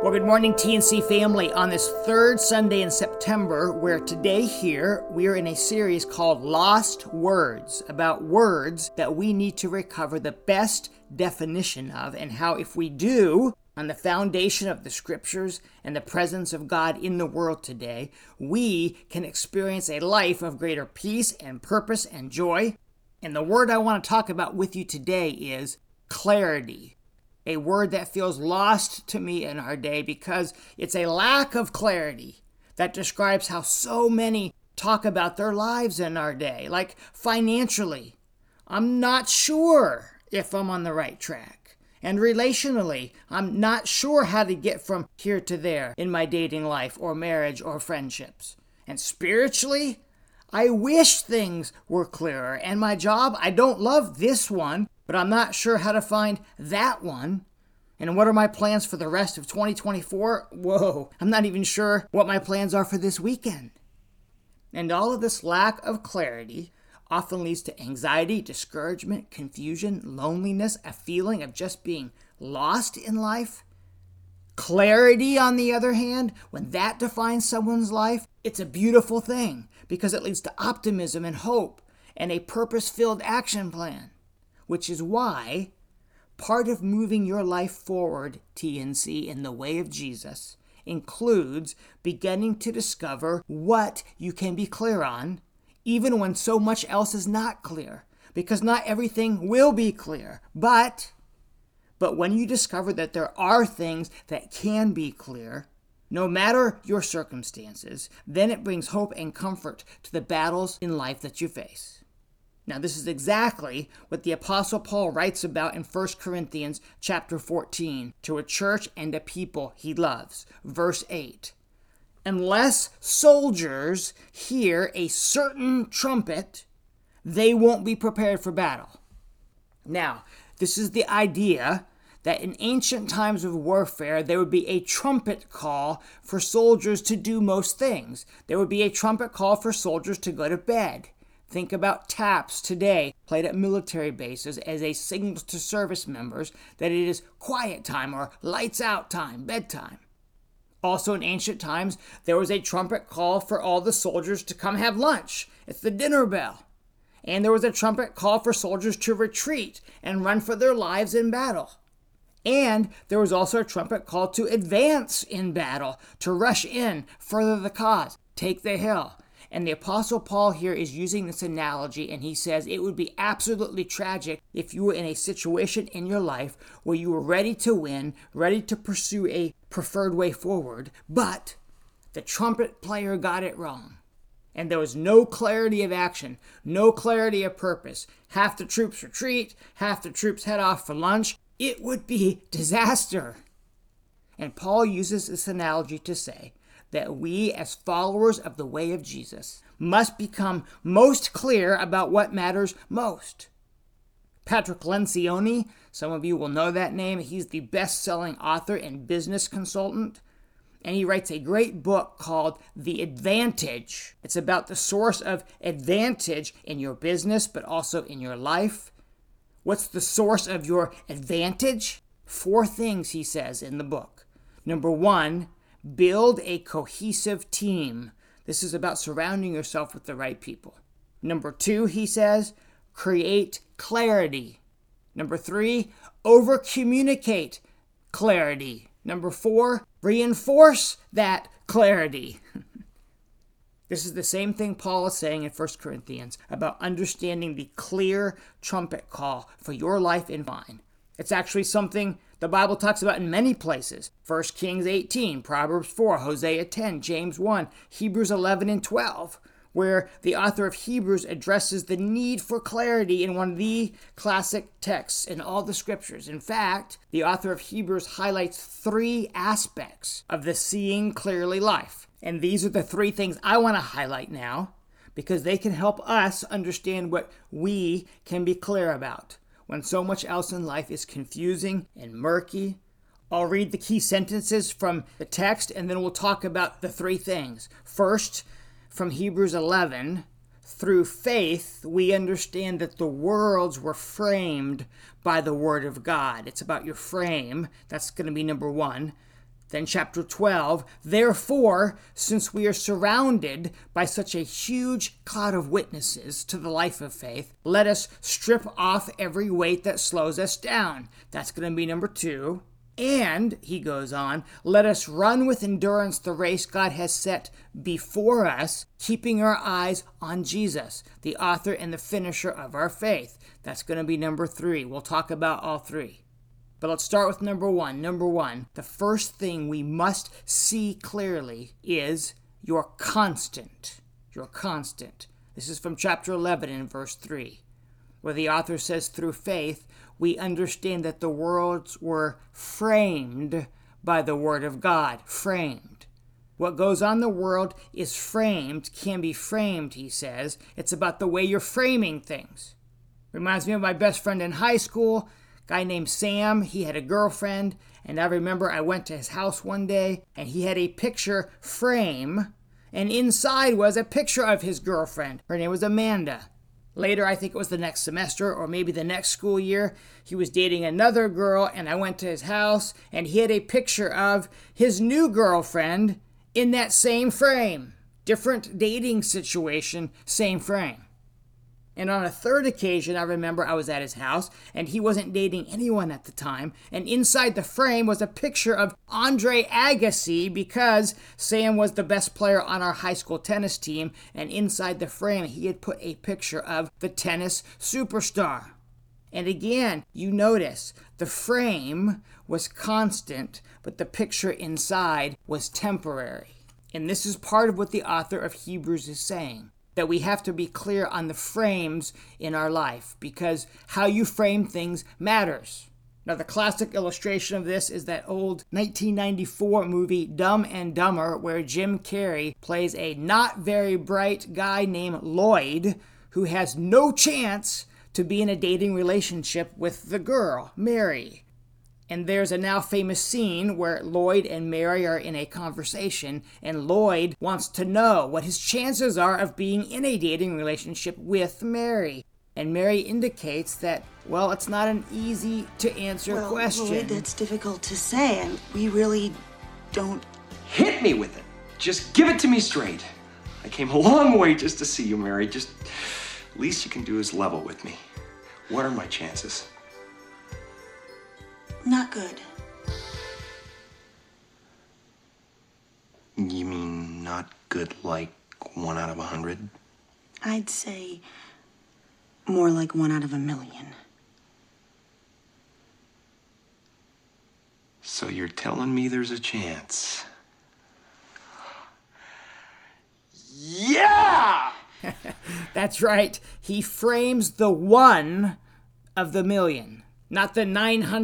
Well, good morning, TNC family. On this third Sunday in September, where today here, we are in a series called Lost Words, about words that we need to recover the best definition of, and how if we do, on the foundation of the scriptures and the presence of God in the world today, we can experience a life of greater peace and purpose and joy. And the word I want to talk about with you today is clarity. A word that feels lost to me in our day because it's a lack of clarity that describes how so many talk about their lives in our day. Like financially, I'm not sure if I'm on the right track. And relationally, I'm not sure how to get from here to there in my dating life or marriage or friendships. And spiritually, I wish things were clearer. And my job, I don't love this one, but I'm not sure how to find that one. And what are my plans for the rest of 2024? Whoa, I'm not even sure what my plans are for this weekend. And all of this lack of clarity often leads to anxiety, discouragement, confusion, loneliness, a feeling of just being lost in life. Clarity, on the other hand, when that defines someone's life, it's a beautiful thing because it leads to optimism and hope and a purpose-filled action plan. Which is why part of moving your life forward, TNC, in the way of Jesus, includes beginning to discover what you can be clear on, even when so much else is not clear. Because not everything will be clear. But when you discover that there are things that can be clear, no matter your circumstances, then it brings hope and comfort to the battles in life that you face. Now, this is exactly what the Apostle Paul writes about in 1 Corinthians chapter 14 to a church and a people he loves. Verse 8, unless soldiers hear a certain trumpet, they won't be prepared for battle. Now, this is the idea that in ancient times of warfare, there would be a trumpet call for soldiers to do most things. There would be a trumpet call for soldiers to go to bed. Think about taps today, played at military bases as a signal to service members that it is quiet time or lights out time, bedtime. Also in ancient times, there was a trumpet call for all the soldiers to come have lunch. It's the dinner bell. And there was a trumpet call for soldiers to retreat and run for their lives in battle. And there was also a trumpet call to advance in battle, to rush in, further the cause, take the hill. And the Apostle Paul here is using this analogy, and he says it would be absolutely tragic if you were in a situation in your life where you were ready to win, ready to pursue a preferred way forward, but the trumpet player got it wrong. And there was no clarity of action, no clarity of purpose. Half the troops retreat, half the troops head off for lunch. It would be disaster. And Paul uses this analogy to say that we, as followers of the way of Jesus, must become most clear about what matters most. Patrick Lencioni, some of you will know that name. He's the best-selling author and business consultant, and he writes a great book called The Advantage. It's about the source of advantage in your business, but also in your life. What's the source of your advantage? 4 things, he says in the book. Number 1, build a cohesive team. This is about surrounding yourself with the right people. Number 2, he says, create clarity. Number 3, over-communicate clarity. Number 4, reinforce that clarity. This is the same thing Paul is saying in 1 Corinthians about understanding the clear trumpet call for your life and mine. It's actually something the Bible talks about in many places. 1 Kings 18, Proverbs 4, Hosea 10, James 1, Hebrews 11 and 12, where the author of Hebrews addresses the need for clarity in one of the classic texts in all the scriptures. In fact, the author of Hebrews highlights 3 aspects of the seeing clearly life. And these are the 3 things I want to highlight now because they can help us understand what we can be clear about when so much else in life is confusing and murky. I'll read the key sentences from the text, and then we'll talk about the 3 things. First, from Hebrews 11, through faith, we understand that the worlds were framed by the Word of God. It's about your frame. That's going to be number 1. Then chapter 12, therefore, since we are surrounded by such a huge cloud of witnesses to the life of faith, let us strip off every weight that slows us down. That's going to be number 2. And, he goes on, let us run with endurance the race God has set before us, keeping our eyes on Jesus, the author and the finisher of our faith. That's going to be number 3. We'll talk about all 3. But let's start with number 1. Number 1, the first thing we must see clearly is you're constant. You're constant. This is from chapter 11 and verse 3, where the author says, through faith, we understand that the worlds were framed by the word of God. Framed. What goes on in the world is framed, can be framed, he says. It's about the way you're framing things. Reminds me of my best friend in high school, guy named Sam. He had a girlfriend, and I remember I went to his house one day, and he had a picture frame, and inside was a picture of his girlfriend. Her name was Amanda. Later, I think it was the next semester, or maybe the next school year, he was dating another girl, and I went to his house, and he had a picture of his new girlfriend in that same frame. Different dating situation, same frame. And on a third occasion, I remember I was at his house, and he wasn't dating anyone at the time, and inside the frame was a picture of Andre Agassi, because Sam was the best player on our high school tennis team, and inside the frame he had put a picture of the tennis superstar. And again, you notice, the frame was constant, but the picture inside was temporary. And this is part of what the author of Hebrews is saying, that we have to be clear on the frames in our life, because how you frame things matters. Now, the classic illustration of this is that old 1994 movie Dumb and Dumber, where Jim Carrey plays a not very bright guy named Lloyd, who has no chance to be in a dating relationship with the girl, Mary. And there's a now famous scene where Lloyd and Mary are in a conversation, and Lloyd wants to know what his chances are of being in a dating relationship with Mary. And Mary indicates that, well, it's not an easy to answer question. Lloyd, that's difficult to say, and we really don't... Hit me with it. Just give it to me straight. I came a long way just to see you, Mary. Just, least you can do is level with me. What are my chances? Not good. You mean not good like 1 out of 100? I'd say more like 1 out of 1,000,000. So you're telling me there's a chance? Yeah! That's right. He frames the 1 of the million, not the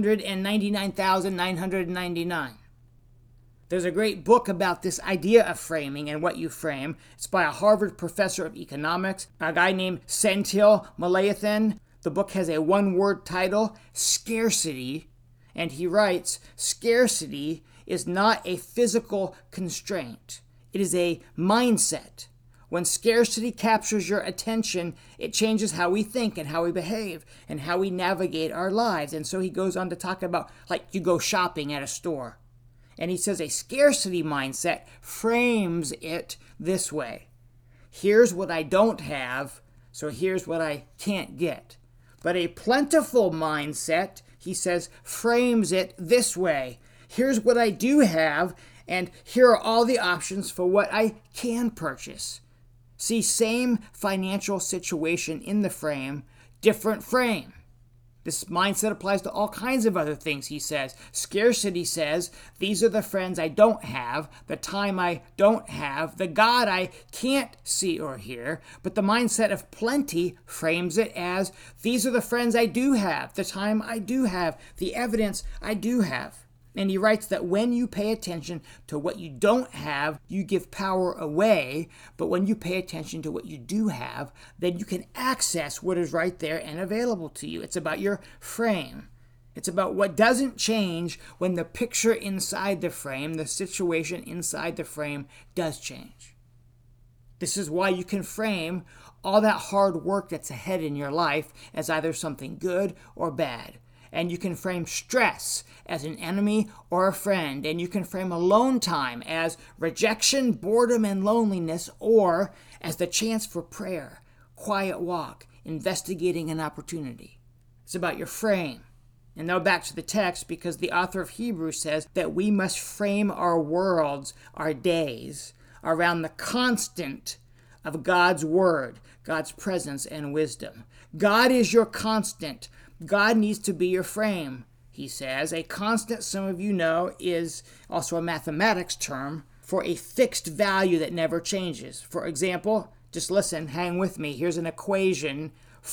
999,999. There's a great book about this idea of framing and what you frame. It's by a Harvard professor of economics, a guy named Senthil Mullaidhathan. The book has a one-word title, Scarcity, and he writes, scarcity is not a physical constraint. It is a mindset. When scarcity captures your attention, it changes how we think and how we behave and how we navigate our lives. And so he goes on to talk about, like, you go shopping at a store. And he says a scarcity mindset frames it this way. Here's what I don't have, so here's what I can't get. But a plentiful mindset, he says, frames it this way. Here's what I do have, and here are all the options for what I can purchase. See, same financial situation in the frame, different frame. This mindset applies to all kinds of other things, he says. Scarcity says, these are the friends I don't have, the time I don't have, the God I can't see or hear. But the mindset of plenty frames it as, these are the friends I do have, the time I do have, the evidence I do have. And he writes that when you pay attention to what you don't have, you give power away. But when you pay attention to what you do have, then you can access what is right there and available to you. It's about your frame. It's about what doesn't change when the picture inside the frame, the situation inside the frame, does change. This is why you can frame all that hard work that's ahead in your life as either something good or bad. And you can frame stress as an enemy or a friend. And you can frame alone time as rejection, boredom, and loneliness, or as the chance for prayer, quiet walk, investigating an opportunity. It's about your frame. And now back to the text, because the author of Hebrews says that we must frame our worlds, our days, around the constant of God's word, God's presence and wisdom. God is your constant. God needs to be your frame, he says. A constant, some of you know, is also a mathematics term for a fixed value that never changes. For example, just listen, hang with me. Here's an equation.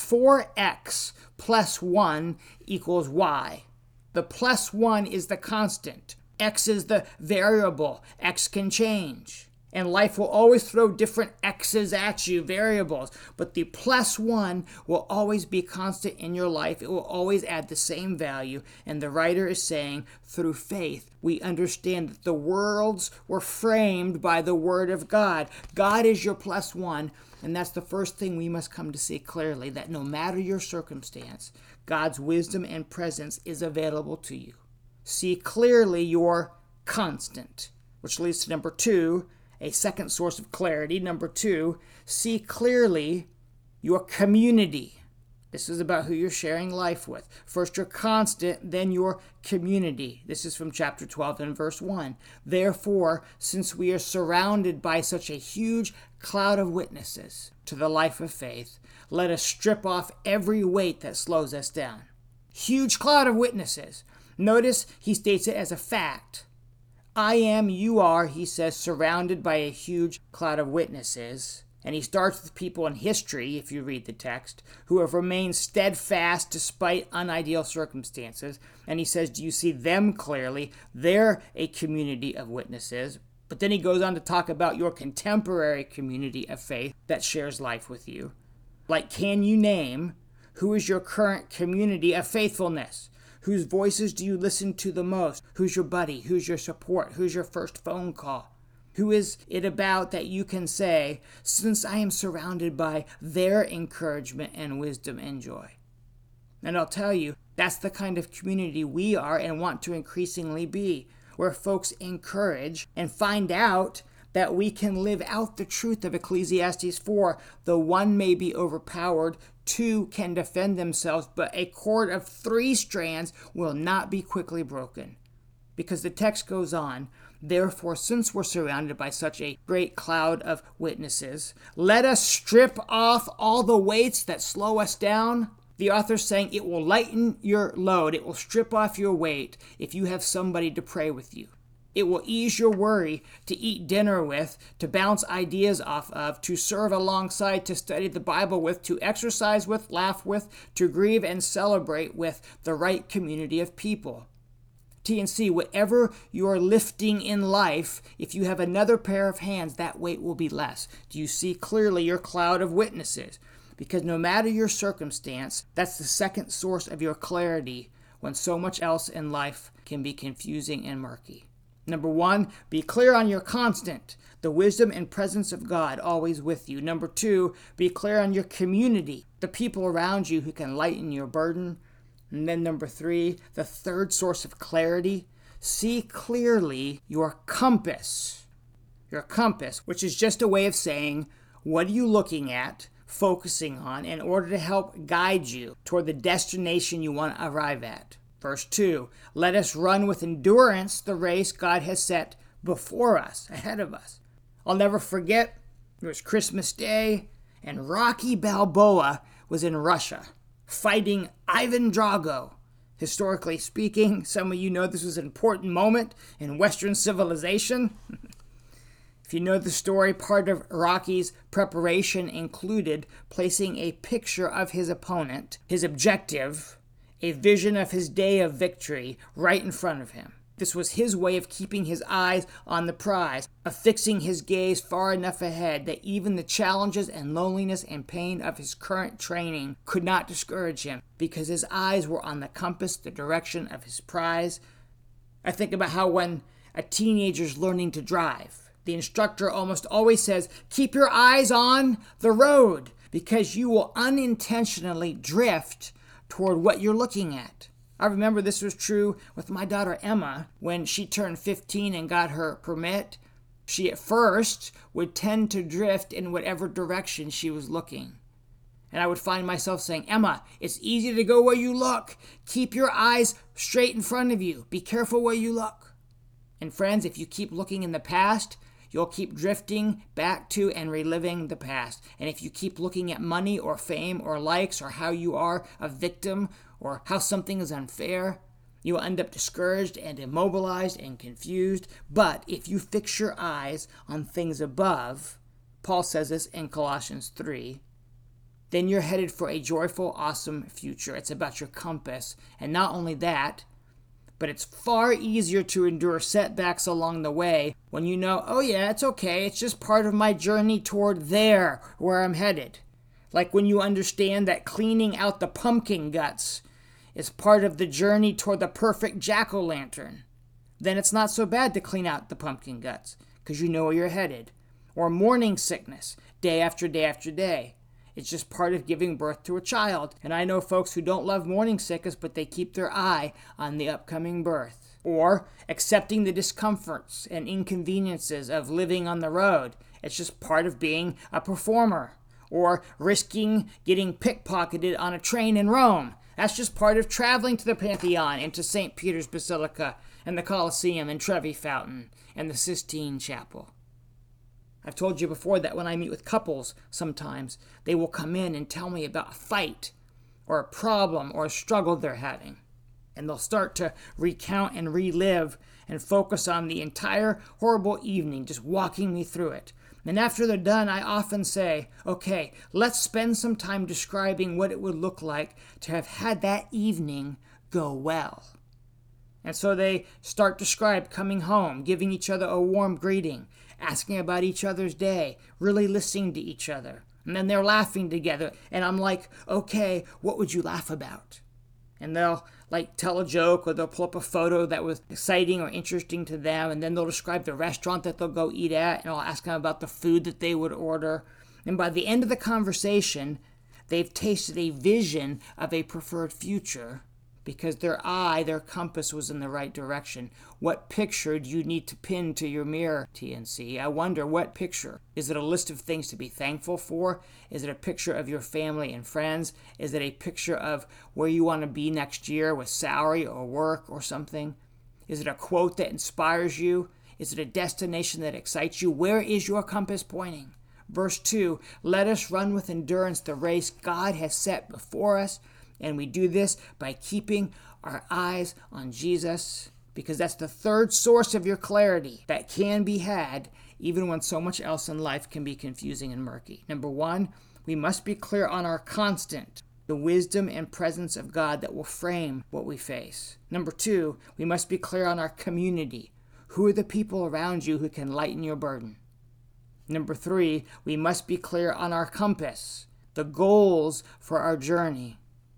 4x plus 1 equals y. The plus 1 is the constant. X is the variable. X can change. And life will always throw different x's at you, variables. But the plus 1 will always be constant in your life. It will always add the same value. And the writer is saying, through faith, we understand that the worlds were framed by the word of God. God is your plus 1. And that's the first thing we must come to see clearly, that no matter your circumstance, God's wisdom and presence is available to you. See clearly your constant, which leads to number 2, a second source of clarity. Number 2, see clearly your community. This is about who you're sharing life with. First your constant, then your community. This is from chapter 12 and verse 1. Therefore, since we are surrounded by such a huge cloud of witnesses to the life of faith, let us strip off every weight that slows us down. Huge cloud of witnesses. Notice he states it as a fact. I am, you are, he says, surrounded by a huge cloud of witnesses. And he starts with people in history, if you read the text, who have remained steadfast despite unideal circumstances. And he says, do you see them clearly? They're a community of witnesses. But then he goes on to talk about your contemporary community of faith that shares life with you. Like, can you name who is your current community of faithfulness? Whose voices do you listen to the most? Who's your buddy? Who's your support? Who's your first phone call? Who is it about that you can say, since I am surrounded by their encouragement and wisdom and joy? And I'll tell you, that's the kind of community we are and want to increasingly be, where folks encourage and find out that we can live out the truth of Ecclesiastes 4. The one may be overpowered, 2 can defend themselves, but a cord of 3 strands will not be quickly broken. Because the text goes on, therefore, since we're surrounded by such a great cloud of witnesses, let us strip off all the weights that slow us down. The author's saying it will lighten your load. It will strip off your weight if you have somebody to pray with you. It will ease your worry, to eat dinner with, to bounce ideas off of, to serve alongside, to study the Bible with, to exercise with, laugh with, to grieve and celebrate with the right community of people. T&C, whatever you're lifting in life, if you have another pair of hands, that weight will be less. Do you see clearly your cloud of witnesses? Because no matter your circumstance, that's the second source of your clarity when so much else in life can be confusing and murky. Number 1, be clear on your constant, the wisdom and presence of God always with you. Number 2, be clear on your community, the people around you who can lighten your burden. And then number 3, the third source of clarity, see clearly your compass. Your compass, which is just a way of saying, what are you looking at, focusing on, in order to help guide you toward the destination you want to arrive at. Verse 2, let us run with endurance the race God has set before us, ahead of us. I'll never forget, it was Christmas Day, and Rocky Balboa was in Russia, fighting Ivan Drago. Historically speaking, some of you know this was an important moment in Western civilization. If you know the story, part of Rocky's preparation included placing a picture of his opponent, his objective, a vision of his day of victory right in front of him. This was his way of keeping his eyes on the prize, of fixing his gaze far enough ahead that even the challenges and loneliness and pain of his current training could not discourage him, because his eyes were on the compass, the direction of his prize. I think about how when a teenager's learning to drive, the instructor almost always says, keep your eyes on the road, because you will unintentionally drift toward what you're looking at. I remember this was true with my daughter Emma when she turned 15 and got her permit. She at first would tend to drift in whatever direction she was looking. And I would find myself saying, Emma, it's easy to go where you look. Keep your eyes straight in front of you. Be careful where you look. And friends, if you keep looking in the past, you'll keep drifting back to and reliving the past. And if you keep looking at money or fame or likes or how you are a victim or how something is unfair, you will end up discouraged and immobilized and confused. But if you fix your eyes on things above, Paul says this in Colossians 3, then you're headed for a joyful, awesome future. It's about your compass. And not only that, but it's far easier to endure setbacks along the way when you know, oh yeah, it's okay. It's just part of my journey toward there where I'm headed. Like when you understand that cleaning out the pumpkin guts is part of the journey toward the perfect jack-o'-lantern. Then it's not so bad to clean out the pumpkin guts because you know where you're headed. Or morning sickness, day after day after day. It's just part of giving birth to a child. And I know folks who don't love morning sickness, but they keep their eye on the upcoming birth. Or accepting the discomforts and inconveniences of living on the road. It's just part of being a performer. Or risking getting pickpocketed on a train in Rome. That's just part of traveling to the Pantheon and to St. Peter's Basilica and the Colosseum and Trevi Fountain and the Sistine Chapel. I've told you before that when I meet with couples, sometimes they will come in and tell me about a fight or a problem or a struggle they're having. And they'll start to recount and relive and focus on the entire horrible evening, just walking me through it. And after they're done, I often say, okay, let's spend some time describing what it would look like to have had that evening go well. And so they start to describe coming home, giving each other a warm greeting, asking about each other's day, really listening to each other. And then they're laughing together. And I'm like, okay, what would you laugh about? And they'll tell a joke, or they'll pull up a photo that was exciting or interesting to them. And then they'll describe the restaurant that they'll go eat at. And I'll ask them about the food that they would order. And by the end of the conversation, they've tasted a vision of a preferred future because their compass was in the right direction. What picture do you need to pin to your mirror, TNC? I wonder, what picture? Is it a list of things to be thankful for? Is it a picture of your family and friends? Is it a picture of where you want to be next year with salary or work or something? Is it a quote that inspires you? Is it a destination that excites you? Where is your compass pointing? Verse 2, let us run with endurance the race God has set before us. And we do this by keeping our eyes on Jesus, because that's the third source of your clarity that can be had even when so much else in life can be confusing and murky. Number one, we must be clear on our constant, the wisdom and presence of God that will frame what we face. Number two, we must be clear on our community. Who are the people around you who can lighten your burden? Number three, we must be clear on our compass, the goals for our journey.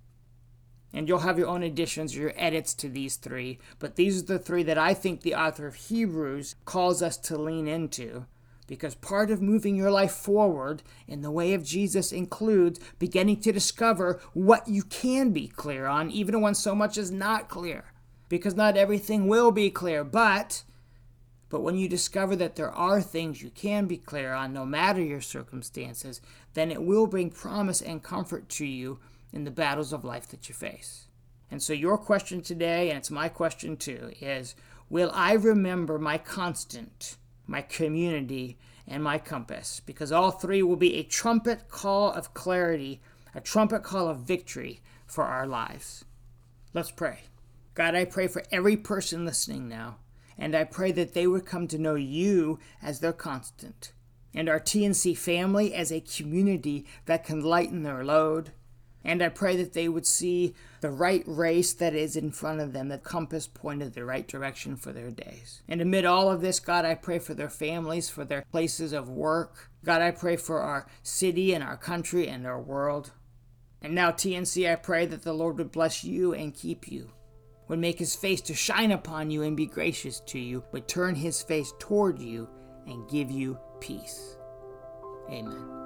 And you'll have your own additions or your edits to these three, but these are the three that I think the author of Hebrews calls us to lean into, because part of moving your life forward in the way of Jesus includes beginning to discover what you can be clear on, even when so much is not clear, because not everything will be clear, but when you discover that there are things you can be clear on, no matter your circumstances, then it will bring promise and comfort to you in the battles of life that you face. And so your question today, and it's my question too, is, will I remember my constant, my community, and my compass? Because all three will be a trumpet call of clarity, a trumpet call of victory for our lives. Let's pray. God, I pray for every person listening now, and I pray that they would come to know you as their constant, and our TNC family as a community that can lighten their load. And I pray that they would see the right race that is in front of them, the compass pointed the right direction for their days. And amid all of this, God, I pray for their families, for their places of work. God, I pray for our city and our country and our world. And now, TNC, I pray that the Lord would bless you and keep you, would make his face to shine upon you and be gracious to you, would turn his face toward you and give you peace. Amen.